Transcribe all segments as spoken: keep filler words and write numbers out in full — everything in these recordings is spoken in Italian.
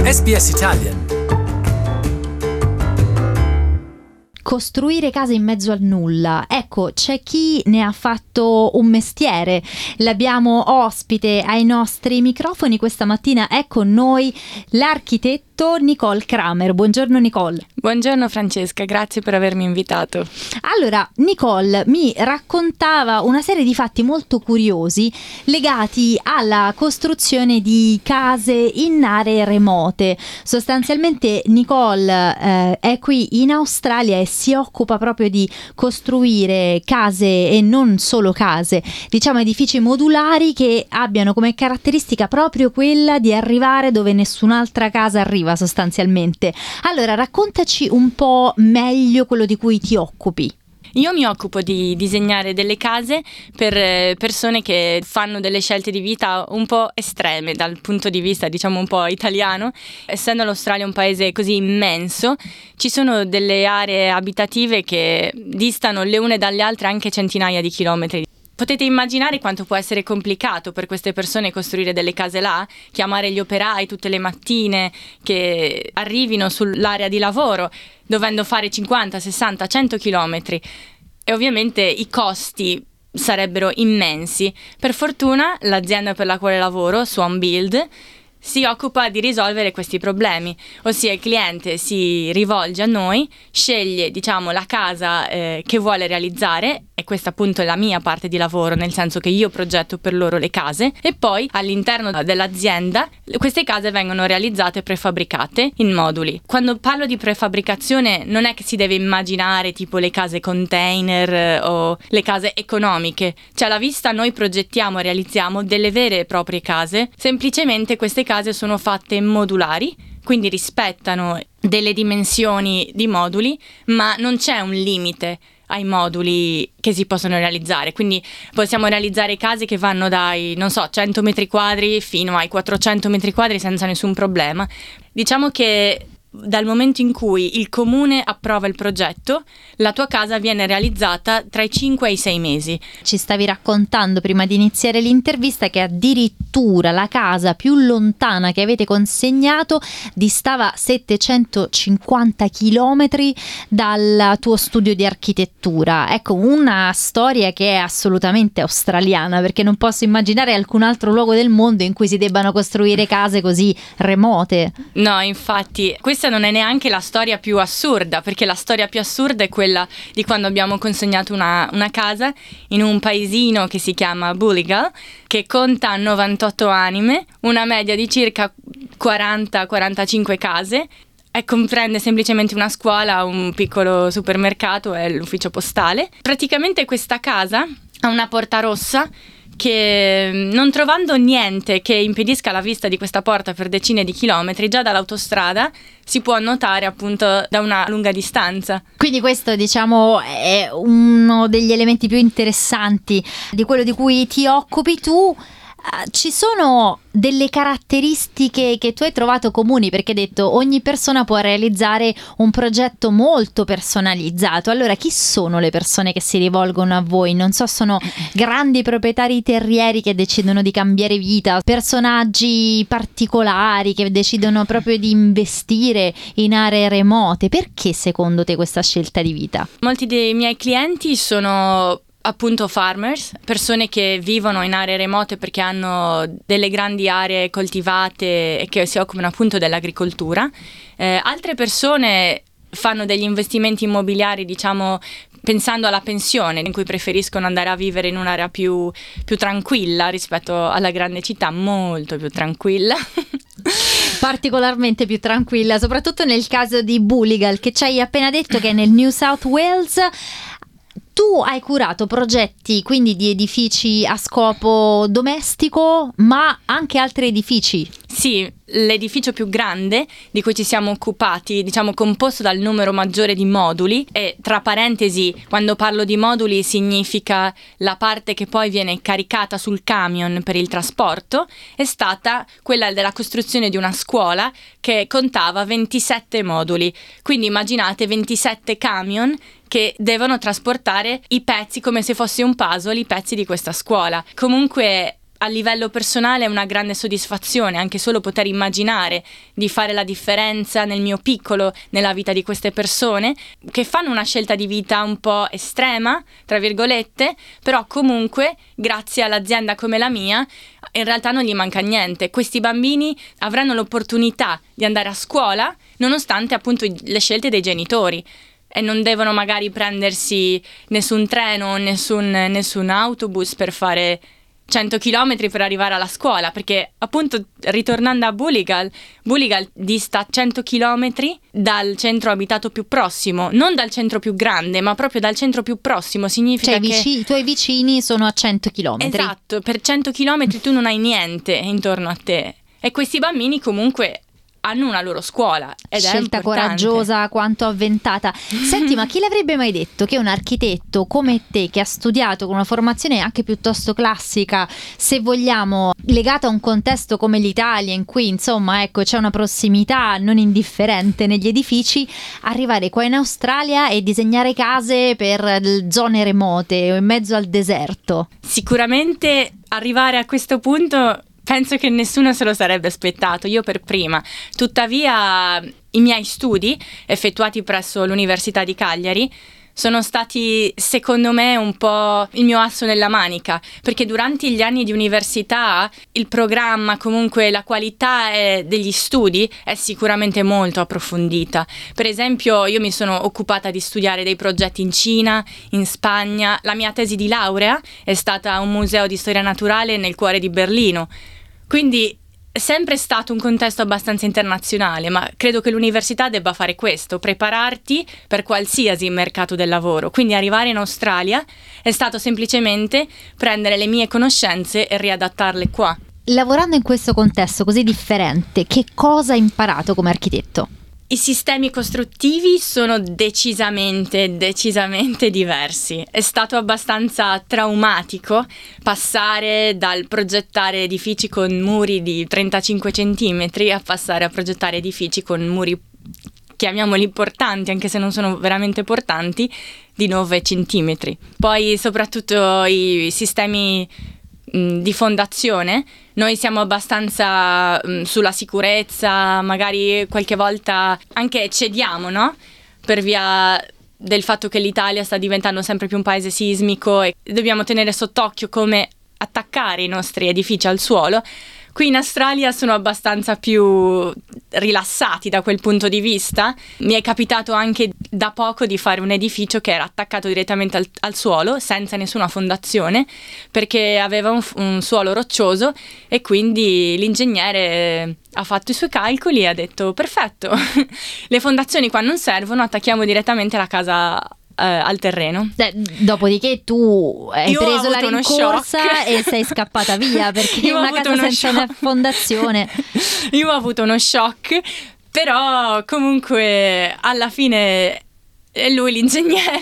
S B S Italian. Costruire case in mezzo al nulla. Ecco, c'è chi ne ha fatto un mestiere. L'abbiamo ospite ai nostri microfoni questa mattina. È con noi l'architetto Nicole Kramer. Buongiorno Nicole. Buongiorno Francesca, grazie per avermi invitato. Allora, Nicole mi raccontava una serie di fatti molto curiosi legati alla costruzione di case in aree remote. Sostanzialmente Nicole eh, è qui in Australia e si occupa proprio di costruire case e non solo case, diciamo edifici modulari che abbiano come caratteristica proprio quella di arrivare dove nessun'altra casa arriva sostanzialmente. Allora, raccontaci un po' meglio quello di cui ti occupi. Io mi occupo di disegnare delle case per persone che fanno delle scelte di vita un po' estreme dal punto di vista, diciamo, un po' italiano. Essendo l'Australia un paese così immenso, ci sono delle aree abitative che distano le une dalle altre anche centinaia di chilometri. Potete immaginare quanto può essere complicato per queste persone costruire delle case là, chiamare gli operai tutte le mattine che arrivino sull'area di lavoro, dovendo fare cinquanta, sessanta, cento chilometri. E ovviamente i costi sarebbero immensi. Per fortuna l'azienda per la quale lavoro, Swan Build, si occupa di risolvere questi problemi, ossia il cliente si rivolge a noi, sceglie, diciamo, la casa eh, che vuole realizzare, e questa appunto è la mia parte di lavoro, nel senso che io progetto per loro le case, e poi all'interno dell'azienda queste case vengono realizzate prefabbricate in moduli. Quando parlo di prefabbricazione non è che si deve immaginare tipo le case container eh, o le case economiche, cioè alla vista noi progettiamo e realizziamo delle vere e proprie case, semplicemente queste case sono fatte modulari, quindi rispettano delle dimensioni di moduli, ma non c'è un limite ai moduli che si possono realizzare, quindi possiamo realizzare case che vanno dai, non so, cento metri quadri fino ai quattrocento metri quadri senza nessun problema. Diciamo che dal momento in cui il comune approva il progetto, la tua casa viene realizzata tra i cinque e i sei mesi. Ci stavi raccontando prima di iniziare l'intervista che addirittura la casa più lontana che avete consegnato distava settecentocinquanta chilometri dal tuo studio di architettura. Ecco, una storia che è assolutamente australiana, perché non posso immaginare alcun altro luogo del mondo in cui si debbano costruire case così remote. No, infatti, questa non è neanche la storia più assurda, perché la storia più assurda è quella di quando abbiamo consegnato una, una casa in un paesino che si chiama Bulligal, che conta novantotto anime, una media di circa quaranta quarantacinque case, e comprende semplicemente una scuola, un piccolo supermercato e l'ufficio postale. Praticamente questa casa ha una porta rossa che, non trovando niente che impedisca la vista di questa porta per decine di chilometri, già dall'autostrada si può notare appunto da una lunga distanza. Quindi questo, diciamo, è uno degli elementi più interessanti di quello di cui ti occupi tu. Ci sono delle caratteristiche che tu hai trovato comuni, perché hai detto ogni persona può realizzare un progetto molto personalizzato. Allora, chi sono le persone che si rivolgono a voi? Non so, sono grandi proprietari terrieri che decidono di cambiare vita, personaggi particolari che decidono proprio di investire in aree remote. Perché secondo te questa scelta di vita? Molti dei miei clienti sono appunto farmers, persone che vivono in aree remote perché hanno delle grandi aree coltivate e che si occupano appunto dell'agricoltura. Eh, altre persone fanno degli investimenti immobiliari, diciamo, pensando alla pensione, in cui preferiscono andare a vivere in un'area più, più tranquilla rispetto alla grande città, molto più tranquilla. Particolarmente più tranquilla, soprattutto nel caso di Bulligal, che ci hai appena detto che è nel New South Wales. Tu hai curato progetti quindi di edifici a scopo domestico, ma anche altri edifici. Sì, l'edificio più grande di cui ci siamo occupati, diciamo composto dal numero maggiore di moduli, e tra parentesi, quando parlo di moduli significa la parte che poi viene caricata sul camion per il trasporto, è stata quella della costruzione di una scuola che contava ventisette moduli. Quindi immaginate ventisette camion che devono trasportare i pezzi come se fosse un puzzle, i pezzi di questa scuola. Comunque a livello personale è una grande soddisfazione anche solo poter immaginare di fare la differenza nel mio piccolo, nella vita di queste persone che fanno una scelta di vita un po' estrema, tra virgolette, però comunque grazie all'azienda come la mia in realtà non gli manca niente. Questi bambini avranno l'opportunità di andare a scuola nonostante appunto le scelte dei genitori. E non devono magari prendersi nessun treno, nessun, nessun autobus per fare cento chilometri per arrivare alla scuola, perché appunto ritornando a Buligal, Buligal dista cento chilometri dal centro abitato più prossimo, non dal centro più grande, ma proprio dal centro più prossimo. Significa cioè, che vici- i tuoi vicini sono a cento chilometri. Esatto, per cento chilometri tu non hai niente intorno a te e questi bambini comunque hanno una loro scuola ed Scelta è importante. coraggiosa quanto avventata. Senti, ma chi l'avrebbe mai detto che un architetto come te, che ha studiato con una formazione anche piuttosto classica, se vogliamo, legata a un contesto come l'Italia in cui insomma ecco c'è una prossimità non indifferente negli edifici, arrivare qua in Australia e disegnare case per zone remote o in mezzo al deserto? Sicuramente arrivare a questo punto penso che nessuno se lo sarebbe aspettato, io per prima. Tuttavia i miei studi effettuati presso l'Università di Cagliari sono stati secondo me un po' il mio asso nella manica, perché durante gli anni di università il programma, comunque la qualità è, degli studi è sicuramente molto approfondita. Per esempio io mi sono occupata di studiare dei progetti in Cina, in Spagna, la mia tesi di laurea è stata a un museo di storia naturale nel cuore di Berlino. Quindi è sempre stato un contesto abbastanza internazionale, ma credo che l'università debba fare questo, prepararti per qualsiasi mercato del lavoro. Quindi arrivare in Australia è stato semplicemente prendere le mie conoscenze e riadattarle qua. Lavorando in questo contesto così differente, che cosa hai imparato come architetto? I sistemi costruttivi sono decisamente, decisamente diversi. È stato abbastanza traumatico passare dal progettare edifici con muri di trentacinque centimetri a passare a progettare edifici con muri, chiamiamoli portanti, anche se non sono veramente portanti, di nove centimetri. Poi soprattutto i sistemi di fondazione, noi siamo abbastanza mh, sulla sicurezza, magari qualche volta anche cediamo, no? Per via del fatto che l'Italia sta diventando sempre più un paese sismico e dobbiamo tenere sott'occhio come attaccare i nostri edifici al suolo. Qui in Australia sono abbastanza più rilassati da quel punto di vista. Mi è capitato anche da poco di fare un edificio che era attaccato direttamente al, al suolo, senza nessuna fondazione, perché aveva un, un suolo roccioso e quindi l'ingegnere ha fatto i suoi calcoli e ha detto perfetto, le fondazioni qua non servono, attacchiamo direttamente la casa Uh, al terreno. Eh, dopodiché tu hai Io preso la rincorsa shock. E sei scappata via perché Io una casa senza shock. una fondazione. Io ho avuto uno shock, però comunque alla fine è lui l'ingegnere.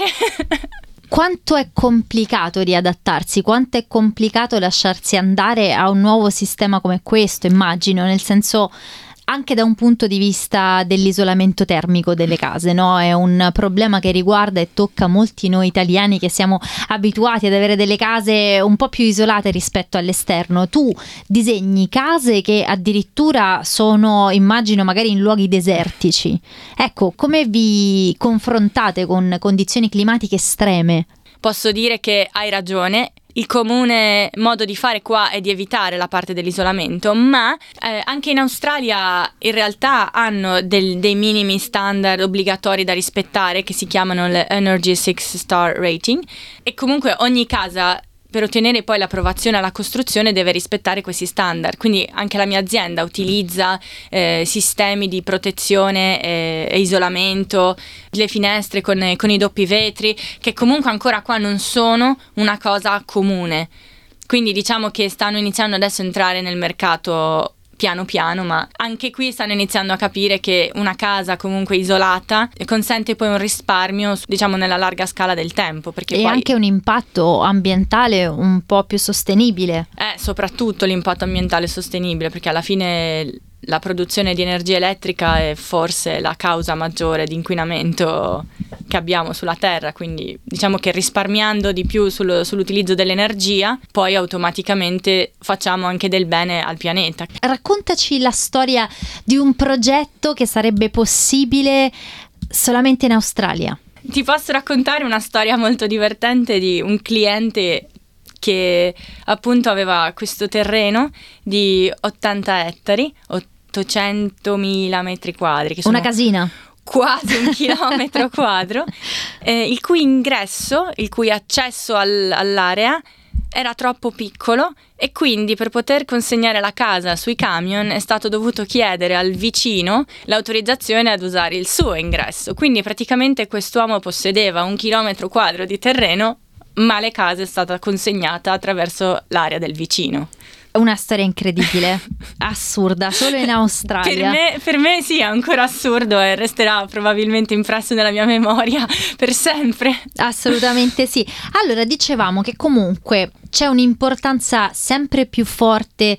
Quanto è complicato riadattarsi? Quanto è complicato lasciarsi andare a un nuovo sistema come questo, immagino, nel senso anche da un punto di vista dell'isolamento termico delle case, no? È un problema che riguarda e tocca molti noi italiani che siamo abituati ad avere delle case un po' più isolate rispetto all'esterno. Tu disegni case che addirittura sono, immagino, magari in luoghi desertici. Ecco, come vi confrontate con condizioni climatiche estreme? Posso dire che hai ragione. Il comune modo di fare qua è di evitare la parte dell'isolamento, ma eh, anche in Australia in realtà hanno del, dei minimi standard obbligatori da rispettare che si chiamano le Energy six star Rating e comunque ogni casa per ottenere poi l'approvazione alla costruzione deve rispettare questi standard, quindi anche la mia azienda utilizza eh, sistemi di protezione e, e isolamento, le finestre con, con i doppi vetri, che comunque ancora qua non sono una cosa comune, quindi diciamo che stanno iniziando adesso a entrare nel mercato piano piano, ma anche qui stanno iniziando a capire che una casa comunque isolata consente poi un risparmio, diciamo, nella larga scala del tempo, perché e poi anche un impatto ambientale un po' più sostenibile. Eh, soprattutto l'impatto ambientale sostenibile, perché alla fine la produzione di energia elettrica è forse la causa maggiore di inquinamento che che abbiamo sulla Terra, quindi diciamo che risparmiando di più sul, sull'utilizzo dell'energia, poi automaticamente facciamo anche del bene al pianeta. Raccontaci la storia di un progetto che sarebbe possibile solamente in Australia. Ti posso raccontare una storia molto divertente di un cliente che appunto aveva questo terreno di ottanta ettari, ottocentomila metri quadri. Che sono una casina. Quasi un chilometro quadro, eh, il cui ingresso, il cui accesso al, all'area era troppo piccolo e quindi per poter consegnare la casa sui camion è stato dovuto chiedere al vicino l'autorizzazione ad usare il suo ingresso. Quindi praticamente quest'uomo possedeva un chilometro quadro di terreno, ma la casa è stata consegnata attraverso l'area del vicino. Una storia incredibile, assurda, solo in Australia. Per me, per me sì, è ancora assurdo e resterà probabilmente impresso nella mia memoria per sempre. Assolutamente sì. Allora, dicevamo che comunque c'è un'importanza sempre più forte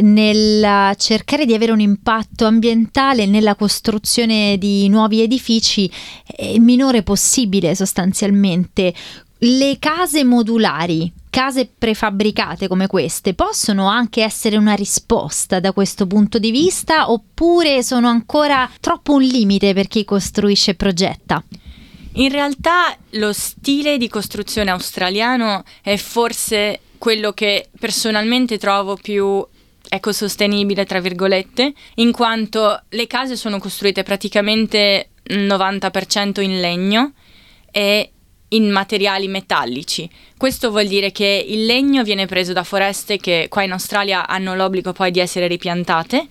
nel cercare di avere un impatto ambientale nella costruzione di nuovi edifici, il minore possibile sostanzialmente. Le case modulari, case prefabbricate come queste, possono anche essere una risposta da questo punto di vista, oppure sono ancora troppo un limite per chi costruisce e progetta? In realtà lo stile di costruzione australiano è forse quello che personalmente trovo più ecosostenibile, tra virgolette, in quanto le case sono costruite praticamente novanta per cento in legno e in materiali metallici. Questo vuol dire che il legno viene preso da foreste che qua in Australia hanno l'obbligo poi di essere ripiantate,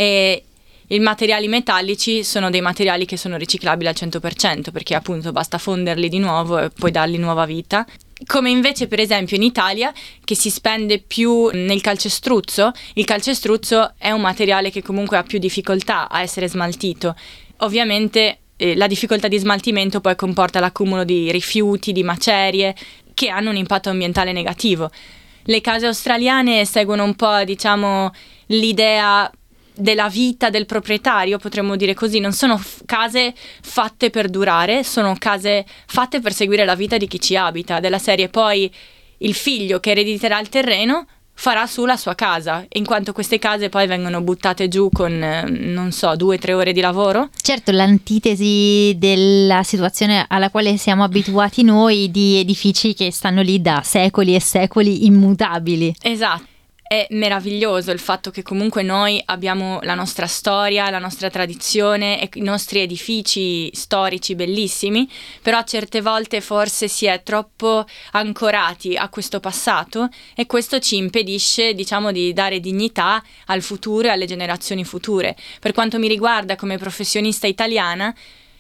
e i materiali metallici sono dei materiali che sono riciclabili al cento per cento, perché appunto basta fonderli di nuovo e poi dargli nuova vita. Come invece per esempio in Italia, che si spende più nel calcestruzzo. Il calcestruzzo è un materiale che comunque ha più difficoltà a essere smaltito. Ovviamente la difficoltà di smaltimento poi comporta l'accumulo di rifiuti, di macerie, che hanno un impatto ambientale negativo. Le case australiane seguono un po', diciamo, l'idea della vita del proprietario, potremmo dire così. Non sono f- case fatte per durare, sono case fatte per seguire la vita di chi ci abita, della serie poi il figlio che erediterà il terreno farà su la sua casa, in quanto queste case poi vengono buttate giù con, non so, due o tre ore di lavoro. Certo, l'antitesi della situazione alla quale siamo abituati noi, di edifici che stanno lì da secoli e secoli immutabili. Esatto. È meraviglioso il fatto che comunque noi abbiamo la nostra storia, la nostra tradizione e i nostri edifici storici bellissimi, però certe volte forse si è troppo ancorati a questo passato e questo ci impedisce, diciamo, di dare dignità al futuro e alle generazioni future. Per quanto mi riguarda, come professionista italiana,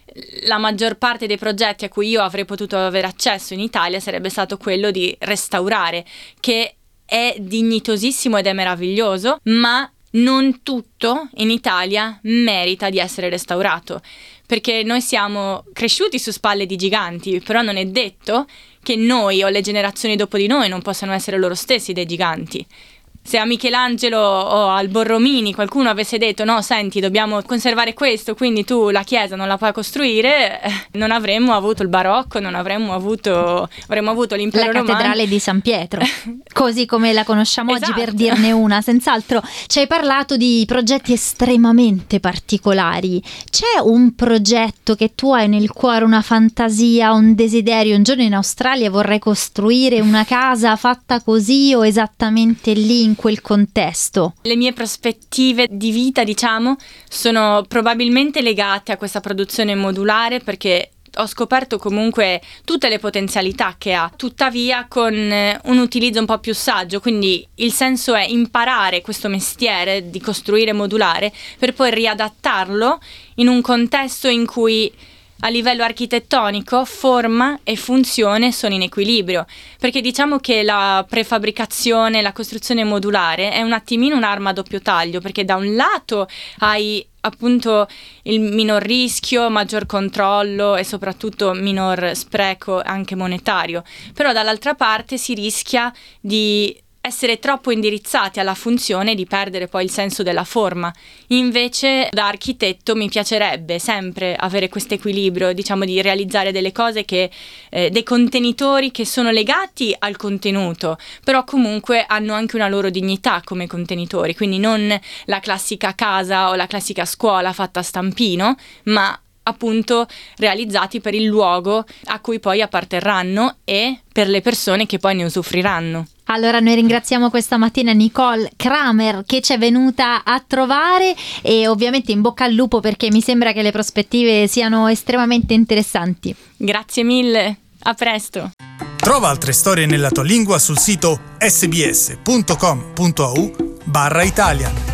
la maggior parte dei progetti a cui io avrei potuto avere accesso in Italia sarebbe stato quello di restaurare, che è dignitosissimo ed è meraviglioso, ma non tutto in Italia merita di essere restaurato, perché noi siamo cresciuti su spalle di giganti, però non è detto che noi o le generazioni dopo di noi non possano essere loro stessi dei giganti. Se a Michelangelo o al Borromini qualcuno avesse detto no, senti, dobbiamo conservare questo, quindi tu la chiesa non la puoi costruire, non avremmo avuto il barocco, non avremmo avuto avremmo avuto l'impero romano. La cattedrale di San Pietro, così come la conosciamo esatto. Oggi, per dirne una. Senz'altro ci hai parlato di progetti estremamente particolari. C'è un progetto che tu hai nel cuore, una fantasia, un desiderio? Un giorno in Australia vorrei costruire una casa fatta così o esattamente lì, in quel contesto. Le mie prospettive di vita, diciamo, sono probabilmente legate a questa produzione modulare, perché ho scoperto comunque tutte le potenzialità che ha, tuttavia con un utilizzo un po' più saggio. Quindi il senso è imparare questo mestiere di costruire modulare per poi riadattarlo in un contesto in cui a livello architettonico forma e funzione sono in equilibrio, perché diciamo che la prefabbricazione, la costruzione modulare è un attimino un'arma a doppio taglio, perché da un lato hai appunto il minor rischio, maggior controllo e soprattutto minor spreco anche monetario, però dall'altra parte si rischia di essere troppo indirizzati alla funzione e di perdere poi il senso della forma. Invece da architetto mi piacerebbe sempre avere questo equilibrio, diciamo, di realizzare delle cose che eh, dei contenitori che sono legati al contenuto, però comunque hanno anche una loro dignità come contenitori, quindi non la classica casa o la classica scuola fatta a stampino, ma appunto realizzati per il luogo a cui poi apparterranno e per le persone che poi ne usufruiranno. Allora noi ringraziamo questa mattina Nicole Kramer che ci è venuta a trovare e ovviamente in bocca al lupo, perché mi sembra che le prospettive siano estremamente interessanti. Grazie mille, a presto. Trova altre storie nella tua lingua sul sito sbs punto com punto a u barra Italia.